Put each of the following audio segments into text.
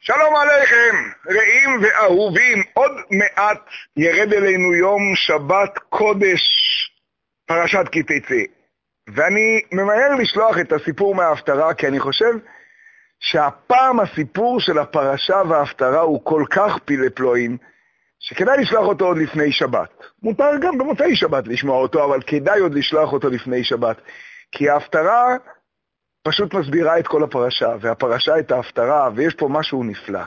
שלום עליכם, רעים ואהובים, עוד מעט ירד אלינו יום שבת קודש, פרשת כי תצא. ואני ממהר לשלוח את הסיפור מההפטרה, כי אני חושב שהפעם הסיפור של הפרשה וההפטרה הוא כל כך פלא-פלואים, שכדאי לשלוח אותו עוד לפני שבת. מותר גם במוצאי שבת לשמוע אותו, אבל כדאי עוד לשלוח אותו לפני שבת. כי ההפטרה פשוט מסבירה את כל הפרשה, והפרשה את ההפטרה, ויש פה משהו נפלא.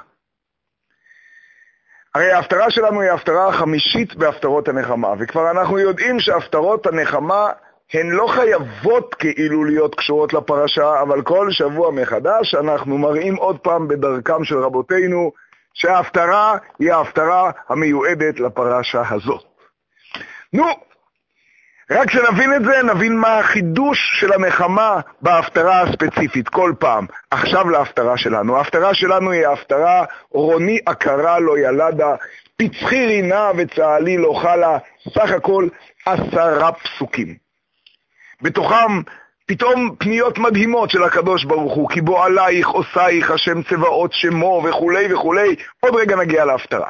הרי ההפטרה שלנו היא ההפטרה החמישית בהפטרות הנחמה, וכבר אנחנו יודעים שההפטרות הנחמה הן לא חייבות כאילו להיות קשורות לפרשה, אבל כל שבוע מחדש אנחנו מראים עוד פעם בדרכם של רבותינו, שההפטרה היא ההפטרה המיועדת לפרשה הזאת. נו, רק שנבין את זה, נבין מה החידוש של הנחמה בהפטרה הספציפית כל פעם. עכשיו להפטרה שלנו. ההפטרה שלנו היא ההפטרה רוני עקרה לא ילדה, פצחי רינה וצהלי לא חלה, סך הכל 10 פסוקים. בתוכם פתאום פניות מדהימות של הקדוש ברוך הוא, כי בו עלייך עושייך השם צבאות שמו וכולי וכולי. עוד רגע נגיע להפטרה.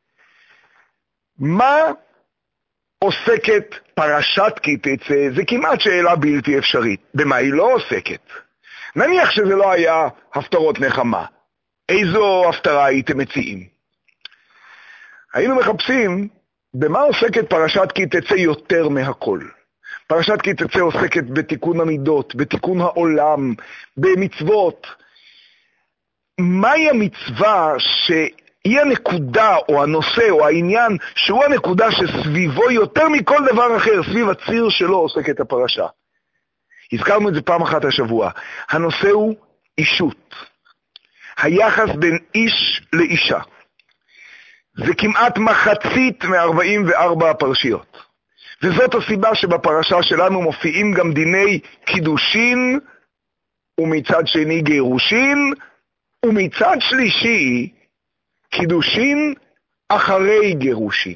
מה עוסקת פרשת כי תצא? זה כמעט שאלה בלתי אפשרית. במה היא לא עוסקת? נניח שזה לא היה הפטרות נחמה. איזו הפטרה הייתם מציעים? היינו מחפשים במה עוסקת פרשת כי תצא יותר מהכל. פרשת כי תצא עוסקת בתיקון המידות, בתיקון העולם, במצוות. מהי המצווה היא הנקודה או הנושא או העניין שהוא הנקודה שסביבו יותר מכל דבר אחר, סביב הציר שלו עוסקת הפרשה? הזכרנו את זה פעם אחת השבוע. הנושא הוא אישות. היחס בין איש לאישה. זה כמעט מחצית מ-44 הפרשיות. וזאת הסיבה שבפרשה שלנו מופיעים גם דיני קידושין, ומצד שני גירושין, ומצד שלישי קידושין אחרי גירושין.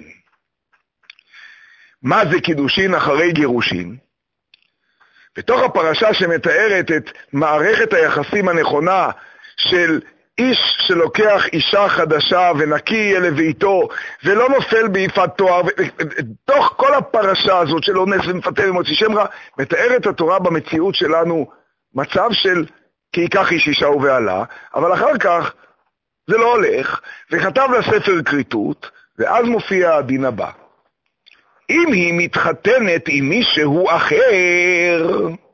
מה זה קידושין אחרי גירושין? בתוך הפרשה שמתארת את מערכת היחסים הנכונה של איש שלוקח אישה חדשה ונקי יהיה לביתו ולא נופל ביפת תואר, בתוך כל הפרשה הזאת של אונס ומפתה ומוציא שם רע, מתארת התורה במציאות שלנו מצב של כי ייקח איש אישה ובעלה, אבל אחר כך זה לא הולך, וכתב לספר כריתות, ואז מופיע הדין הבא. אם היא מתחתנת עם מישהו אחר,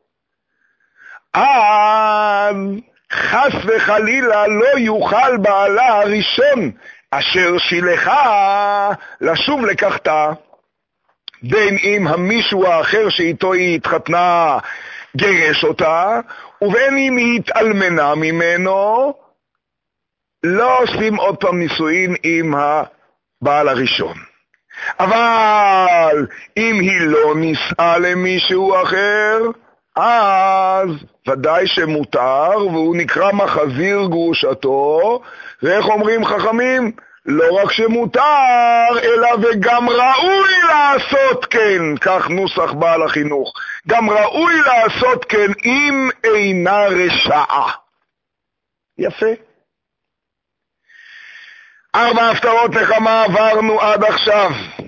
אז חס וחלילה לא יוכל בעלה הראשון, אשר שילחה לשוב לקחתה. בין אם המישהו האחר שאיתו היא התחתנה גרש אותה, ובין אם היא התאלמנה ממנו, לא עושים עוד פעם נישואין עם הבעל הראשון. אבל אם היא לא נישאה למישהו אחר, אז ודאי שמותר, והוא נקרא מחזיר גרושתו, ואיך אומרים חכמים? לא רק שמותר, אלא וגם ראוי לעשות כן, כך נוסח בעל החינוך. גם ראוי לעשות כן אם אינה רשעה. יפה. 4 הפטרות נחמה עברנו עד עכשיו.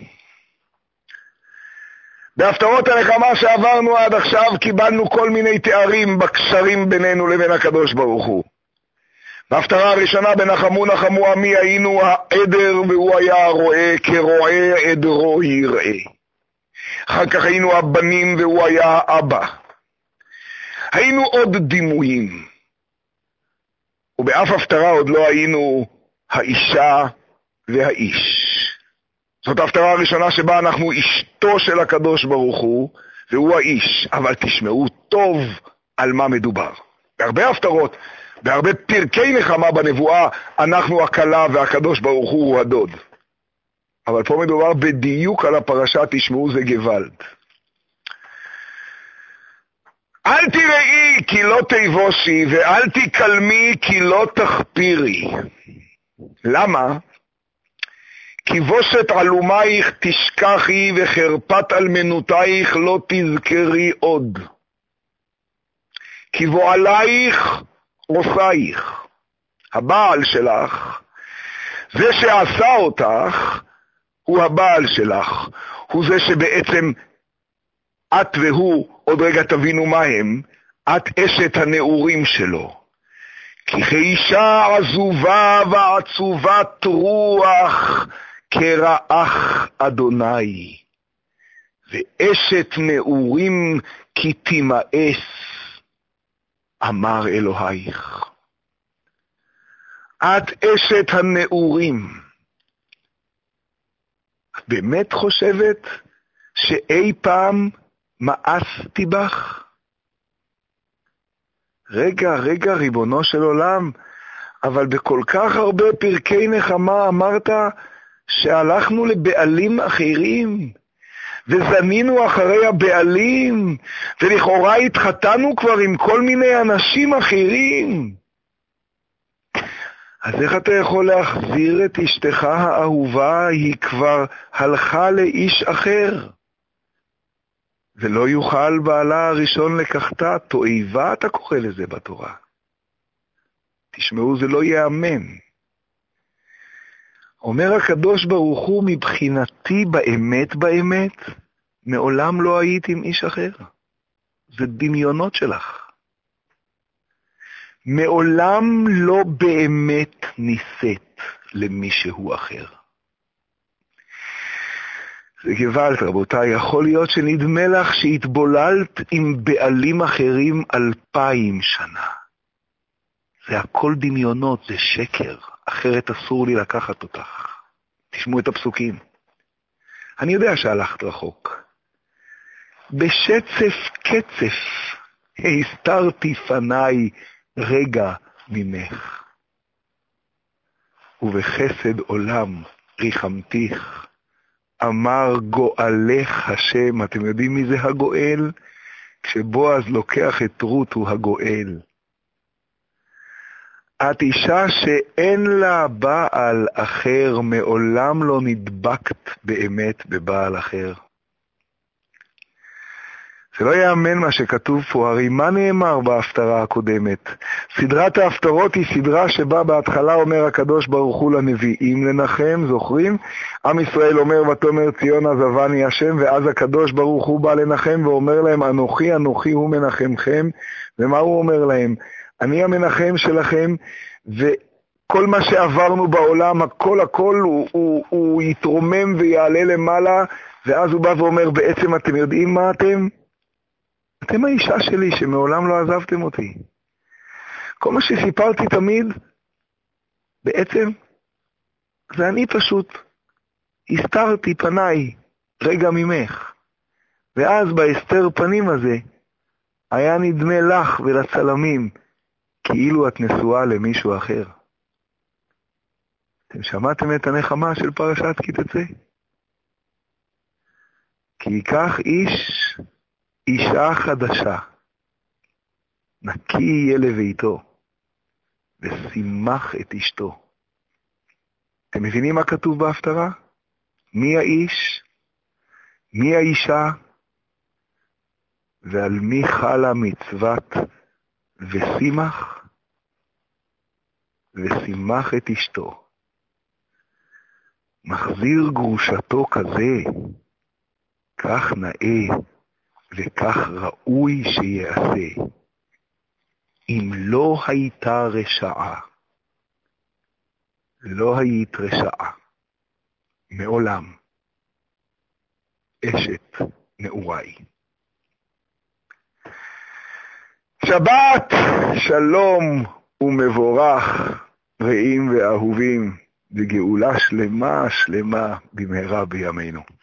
בהפטרות הנחמה שעברנו עד עכשיו קיבלנו כל מיני תארים בקשרים בינינו לבין הקדוש ברוך הוא. בהפטרה הראשונה בנחמו נחמו עמי היינו העדר והוא היה רואה כרועה עדרו יראה. אחר כך היינו הבנים והוא היה אבא. היינו עוד דימויים. ובאף הפטרה עוד לא היינו האישה והאיש. זאת ההפטרה הראשונה שבה אנחנו אשתו של הקדוש ברוך הוא, והוא האיש. אבל תשמעו טוב על מה מדובר. בהרבה הפטרות, בהרבה פרקי נחמה בנבואה, אנחנו הכלה והקדוש ברוך הוא הדוד. אבל פה מדובר בדיוק על הפרשה, תשמעו זה גוואלד. אל תראי כי לא תיבושי, ואל תקלמי כי לא תחפירי. למה? כי בושת עלומייך תשכחי וחרפת אלמנותייך לא תזכרי עוד. כי בועלייך עושייך. הבעל שלך, זה שעשה אותך, הוא הבעל שלך. הוא זה שבעצם את והוא, עוד רגע תבינו מה הם, את אשת הנעורים שלו. כי כאישה עזובה ועצובת רוח, כרעך אדוני. ואשת נעורים כי תימאס, אמר אלוהיך. את אשת הנעורים. את באמת חושבת שאי פעם מאסתי בך? רגע, ריבונו של עולם, אבל בכל כך הרבה פרקי נחמה אמרת שהלכנו לבעלים אחרים, וזנינו אחרי הבעלים, ולכאורה התחתנו כבר עם כל מיני אנשים אחרים. אז איך אתה יכול להחזיר את אשתך האהובה? היא כבר הלכה לאיש אחר. ולא יוכל בעלה הראשון לקחתה, תועבה אתה קורא לזה בתורה. תשמעו, זה לא יאמן. אומר הקדוש ברוך הוא, מבחינתי באמת, מעולם לא היית עם איש אחר. זה דמיונות שלך. מעולם לא באמת ניסית למישהו אחר. זה גוואלד, רבותיי, יכול להיות שנדמה לך שהתבוללת עם בעלים אחרים 2000 שנה. זה הכל דמיונות, זה שקר, אחרת אסור לי לקחת אותך. תשמעו את הפסוקים. אני יודע שהלכת רחוק. בשצף קצף הסתרתי פניי רגע ממך. ובחסד עולם ריחמתיך. אמר גואלך השם. אתם יודעים מי זה הגואל? כשבועז לוקח את רות הוא הגואל. את אישה שאין לה בעל אחר, מעולם לא נדבקת באמת בבעל אחר. זה לא יאמן מה שכתוב פה, הרי מה נאמר בהפטרה הקודמת? סדרת ההפטרות היא סדרה שבה בהתחלה אומר הקדוש ברוך הוא לנביאים לנחם, זוכרים? עם ישראל אומר ותאמר ציון עזבני השם, ואז הקדוש ברוך הוא בא לנחם ואומר להם אנוכי הוא מנחמכם. ומה הוא אומר להם? אני המנחם שלכם, וכל מה שעברנו בעולם, הכל הוא יתרומם ויעלה למעלה. ואז הוא בא ואומר, בעצם אתם יודעים מה אתם? אתם האישה שלי שמעולם לא עזבתם אותי. כל מה שסיפרתי תמיד, בעצם, זה אני פשוט הסתרתי פניי רגע ממך. ואז בהסתר פנים הזה, היה נדמה לך ולצלמים, כאילו את נשואה למישהו אחר. אתם שמעתם את הנחמה של פרשת כי תצא? כי ייקח איש אישה חדשה, נקי יהיה לביתו, ושימח את אשתו. אתם מבינים מה כתוב בהפטרה? מי האיש? מי האישה? ועל מי חלה מצוות ושימח את אשתו. מחזיר גרושתו כזה, כך נאה וכך ראוי שיעשה. אם לא הייתה רשעה, לא היית רשעה, מעולם, אשת נעוריי. שבת שלום ומבורך, רעים ואהובים, וגאולה שלמה במהרה בימינו.